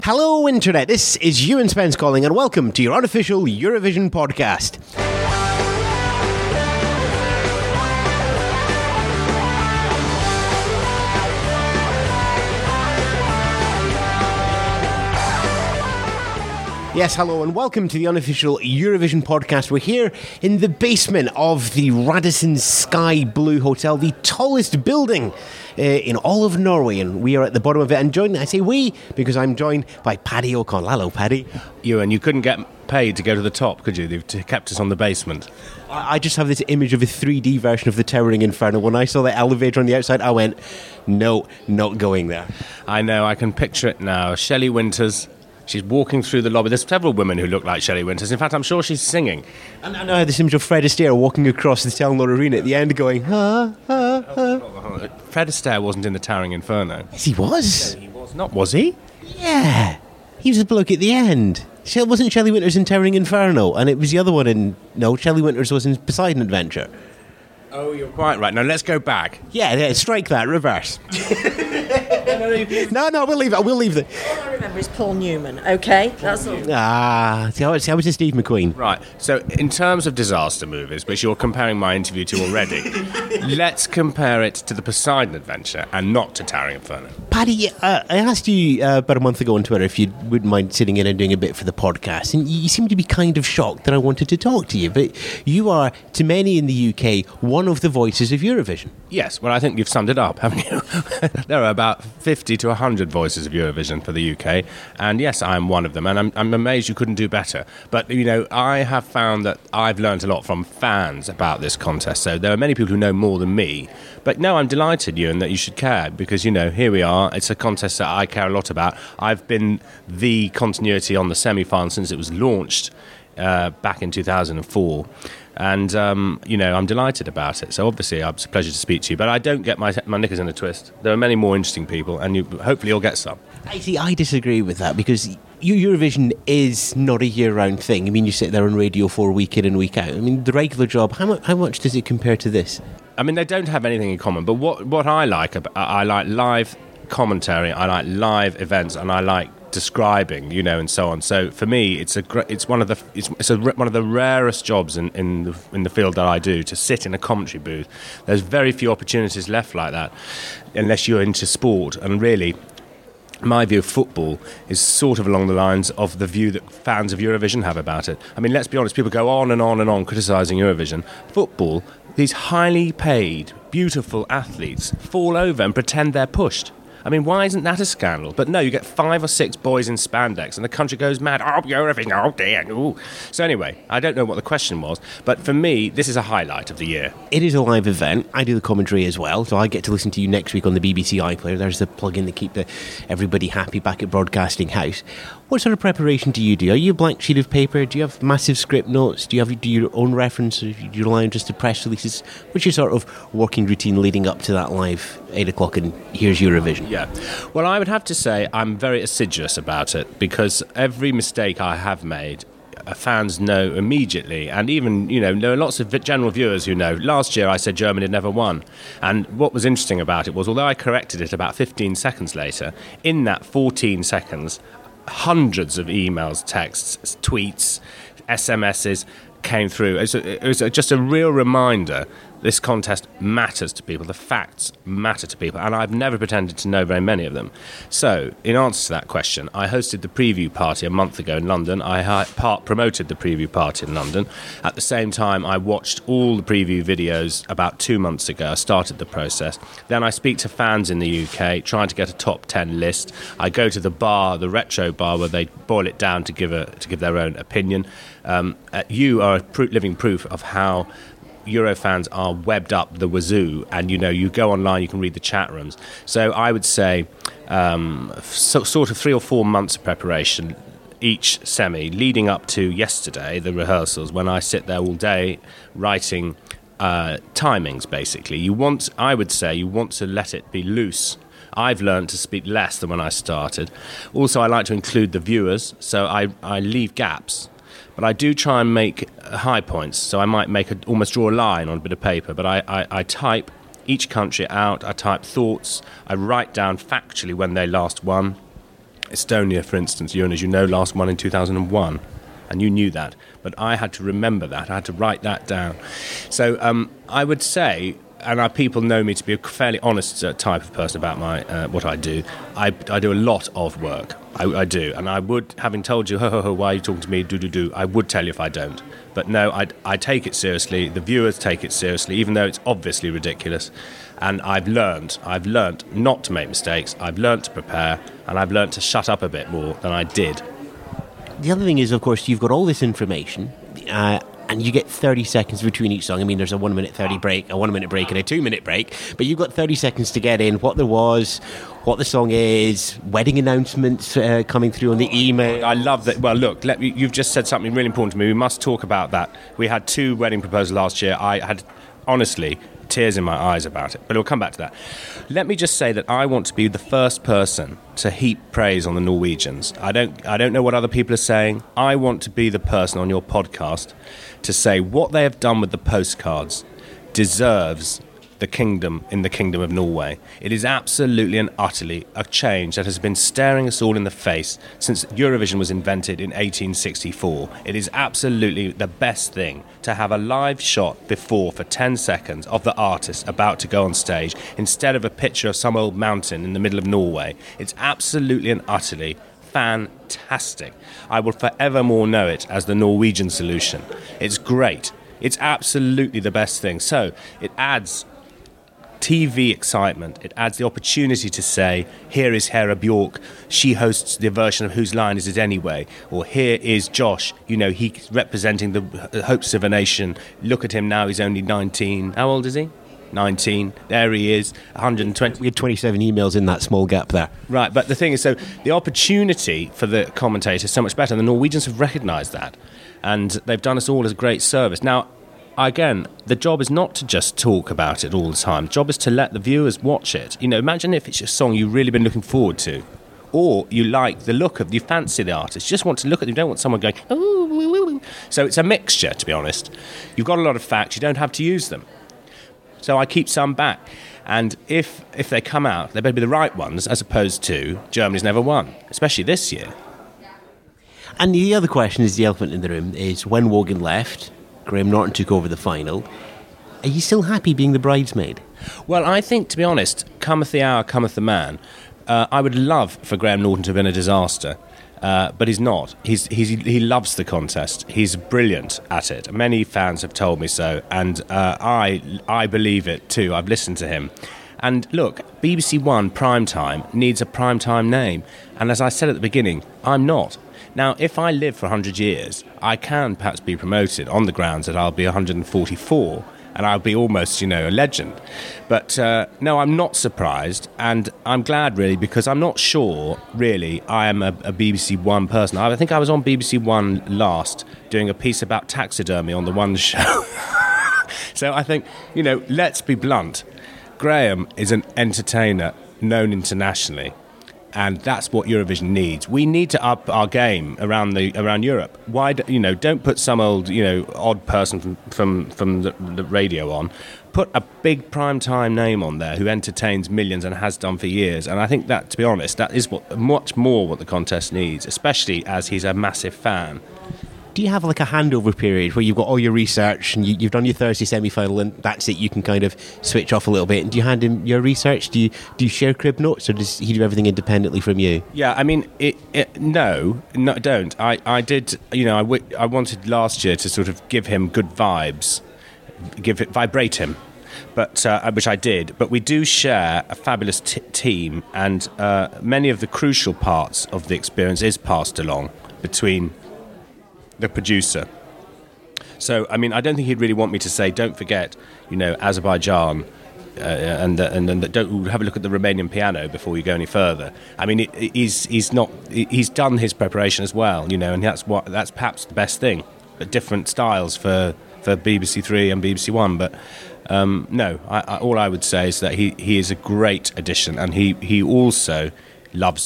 Hello, Internet. This is Ewan Spence calling, and welcome to your unofficial Eurovision podcast. Yes, hello, and welcome to the unofficial Eurovision podcast. We're here in the basement of the Radisson Sky Blue Hotel, the tallest building in all of Norway, and we are at the bottom of it. And joined, I say we, because I'm joined by Paddy O'Connell. Hello, Paddy. Ewan, you couldn't get paid to go to the top, could you? They've kept us on the basement. I just have this image of a 3D version of the Towering Inferno. When I saw the elevator on the outside, I went, no, not going there. I know, I can picture it now. Shelley Winters, she's walking through the lobby. There's several women who look like Shelley Winters. In fact, I'm sure she's singing. And I have this image of Fred Astaire walking across the Telenor Arena at the end going, ha, ha, ha. Fred Astaire wasn't in the Towering Inferno. Yes, he was. No, he was not, was he? Yeah. He was the bloke at the end. Wasn't Shelley Winters in Towering Inferno? And it was the other one in... No, Shelley Winters was in Poseidon Adventure. Oh, you're quite right. Now, let's go back. Yeah, strike that, reverse. No, we'll leave it. We'll leave it. All I remember is Paul Newman, okay? That's all. See how was it Steve McQueen? Right, so in terms of disaster movies, which you're comparing my interview to already, let's compare it to the Poseidon Adventure and not to Towering Inferno. Paddy, I asked you about a month ago on Twitter if you wouldn't mind sitting in and doing a bit for the podcast, and you seem to be kind of shocked that I wanted to talk to you, but you are, to many in the UK, one of the voices of Eurovision. Yes, well, I think you've summed it up, haven't you? There are about 50 to 100 voices of Eurovision for the UK, and yes, I'm one of them, and I'm amazed you couldn't do better. But, you know, I have found that I've learned a lot from fans about this contest, so there are many people who know more than me. But no, I'm delighted, Ewan, that you should care, because, you know, here we are. It's a contest that I care a lot about. I've been the continuity on the semi-final since it was launched back in 2004. And, you know, I'm delighted about it. So obviously, it's a pleasure to speak to you. But I don't get my knickers in a twist. There are many more interesting people, and hopefully you'll get some. I disagree with that, because Eurovision is not a year-round thing. I mean, you sit there on Radio 4 week in and week out. I mean, the regular job, how much does it compare to this? I mean, they don't have anything in common. But what I like live commentary, I like live events, and I like describing, you know, and so on. So for me, it's one of the rarest jobs in the field that I do, to sit in a commentary booth. There's very few opportunities left like that, unless you're into sport. And really, my view of football is sort of along the lines of the view that fans of Eurovision have about it. I mean, let's be honest, people go on and on and on criticising Eurovision. Football, these highly paid, beautiful athletes fall over and pretend they're pushed. I mean, why isn't that a scandal? But no, you get 5 or 6 boys in spandex and the country goes mad. Oh, Eurovision, oh dear. Ooh. So anyway, I don't know what the question was, but for me, this is a highlight of the year. It is a live event. I do the commentary as well, so I get to listen to you next week on the BBC iPlayer. There's the plug-in to keep everybody happy back at Broadcasting House. What sort of preparation do you do? Are you a blank sheet of paper? Do you have massive script notes? Do you your own reference? Or do you rely on just the press releases? What's your sort of working routine leading up to that live 8 o'clock and here's Eurovision? Yeah. Well, I would have to say I'm very assiduous about it, because every mistake I have made, fans know immediately, and even, you know, there are lots of general viewers who know. Last year I said Germany had never won, and what was interesting about it was, although I corrected it about 15 seconds later, in that 14 seconds, hundreds of emails, texts, tweets, SMSs came through. It was just a real reminder this contest matters to people. The facts matter to people, and I've never pretended to know very many of them. So, in answer to that question, I hosted the preview party a month ago in London. I promoted the preview party in London. At the same time, I watched all the preview videos about 2 months ago. I started the process. Then I speak to fans in the UK, trying to get a top 10 list. I go to the bar, the retro bar, where they boil it down to give their own opinion. You are living proof of how Eurofans are webbed up the wazoo, and you go online, you can read the chat rooms. So I would say sort of 3 or 4 months of preparation each semi, leading up to yesterday, the rehearsals, when I sit there all day writing timings, basically. I would say you want to let it be loose. I've learned to speak less than when I started. Also, I like to include the viewers, so I leave gaps. But I do try and make high points, so I might almost draw a line on a bit of paper, but I type each country out, I type thoughts, I write down factually when they last won, Estonia, for instance, Ewan, as you know, last one in 2001. And you knew that. But I had to remember that. I had to write that down. So I would say, and people know me to be a fairly honest type of person about my what I do. I do a lot of work. I do. And I would, having told you, why are you talking to me, do, I would tell you if I don't. But no, I take it seriously. The viewers take it seriously, even though it's obviously ridiculous. And I've learned not to make mistakes. I've learned to prepare, and I've learned to shut up a bit more than I did. The other thing is, of course, you've got all this information, and you get 30 seconds between each song. I mean, there's a 1 minute 30 break, a 1 minute break, and a 2 minute break. But you've got 30 seconds to get in what there was, what the song is, wedding announcements coming through on the email. I love that. Well, look, you've just said something really important to me. We must talk about that. We had 2 wedding proposals last year. I had, honestly, tears in my eyes about it, but we'll come back to that. Let me just say that I want to be the first person to heap praise on the Norwegians. I don't know what other people are saying. I want to be the person on your podcast to say what they have done with the postcards deserves the kingdom of Norway. It is absolutely and utterly a change that has been staring us all in the face since Eurovision was invented in 1864. It is absolutely the best thing to have a live shot before for 10 seconds of the artist about to go on stage instead of a picture of some old mountain in the middle of Norway. It's absolutely and utterly fantastic. I will forevermore know it as the Norwegian solution. It's great. It's absolutely the best thing. So it adds TV excitement. It adds the opportunity to say, here is Hera Bjork, she hosts the version of Whose Line Is It Anyway? Or here is Josh, he's representing the hopes of a nation. Look at him now, he's only 19. How old is he? 19. There he is, 120. We had 27 emails in that small gap there. Right, but the thing is, so the opportunity for the commentator is so much better. The Norwegians have recognised that, and they've done us all a great service. Now, again, the job is not to just talk about it all the time. The job is to let the viewers watch it. Imagine if it's a song you've really been looking forward to, or you like the look of, you fancy the artist, you just want to look at them, you don't want someone going, ooh. So it's a mixture, to be honest. You've got a lot of facts, you don't have to use them. So I keep some back. And if they come out, they better be the right ones, as opposed to Germany's never won, especially this year. And the other question is, the elephant in the room, is when Wogan left, Graham Norton took over the final. Are you still happy being the bridesmaid? Well, I think, to be honest, cometh the hour, cometh the man. I would love for Graham Norton to have been a disaster, but he's not. He loves the contest. He's brilliant at it. Many fans have told me so, and I believe it too. I've listened to him. And look, BBC One Primetime needs a primetime name, and as I said at the beginning, I'm not. Now, if I live for 100 years, I can perhaps be promoted on the grounds that I'll be 144 and I'll be almost, a legend. But no, I'm not surprised, and I'm glad, really, because I'm not sure, really, I am a BBC One person. I think I was on BBC One last doing a piece about taxidermy on the One show. So I think, let's be blunt. Graham is an entertainer known internationally. And that's what Eurovision needs. We need to up our game around Europe. Why, don't put some old, odd person from the radio on. Put a big primetime name on there who entertains millions and has done for years. And I think that, to be honest, that is much more what the contest needs, especially as he's a massive fan. Do you have like a handover period where you've got all your research and you've done your Thursday semi-final and that's it, you can kind of switch off a little bit? And do you hand him your research? Do you share crib notes, or does he do everything independently from you? Yeah, I mean, no, don't. I did, I wanted last year to sort of give him good vibes, vibrate him. But which I did. But we do share a fabulous team, and many of the crucial parts of the experience is passed along between the producer. So, I mean, I don't think he'd really want me to say, don't forget, Azerbaijan, and don't have a look at the Romanian piano before you go any further. I mean, he's done his preparation as well, and that's perhaps the best thing. But different styles for BBC Three and BBC One. But no, all I would say is that he is a great addition, and he also loves it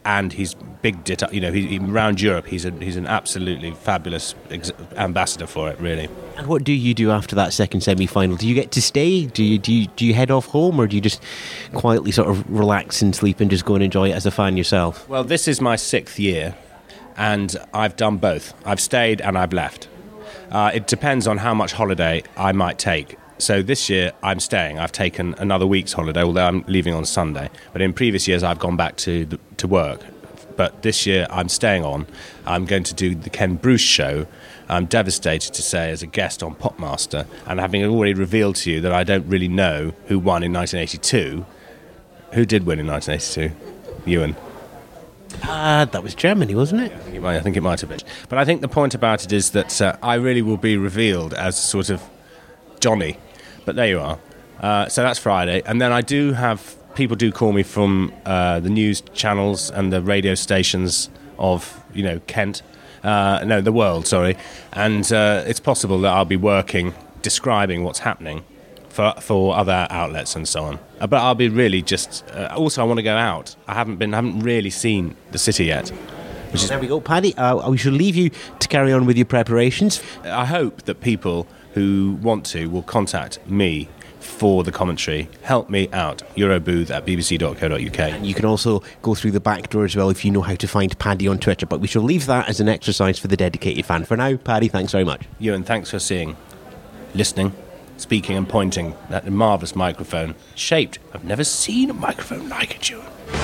and he's big it up. You know, around Europe, he's an absolutely fabulous ambassador for it, really. And what do you do after that second semi-final? Do you get to stay? Do you head off home, or do you just quietly sort of relax and sleep and just go and enjoy it as a fan yourself? Well, this is my 6th year, and I've done both. I've stayed and I've left. It depends on how much holiday I might take. So this year I'm staying. I've taken another week's holiday, although I'm leaving on Sunday. But in previous years I've gone back to work. But this year I'm staying on. I'm going to do the Ken Bruce show. I'm devastated to say, as a guest on Popmaster, and having already revealed to you that I don't really know who won in 1982. Who did win in 1982? Ewan. That was Germany, wasn't it? I think it might have been. But I think the point about it is that I really will be revealed as sort of Johnny. But there you are. So that's Friday. And then I do have... People do call me from the news channels and the radio stations of, Kent. The world, sorry. And it's possible that I'll be working, describing what's happening for other outlets and so on. But I'll be really just... also, I want to go out. I haven't really seen the city yet. There we go, Paddy. We shall leave you to carry on with your preparations. I hope that people who want to will contact me for the commentary. Help me out. Eurobooth@bbc.co.uk. And you can also go through the back door as well if you know how to find Paddy on Twitter. But we shall leave that as an exercise for the dedicated fan. For now, Paddy, thanks very much. Ewan, thanks for listening, speaking and pointing. That marvellous microphone. Shaped. I've never seen a microphone like it, Ewan.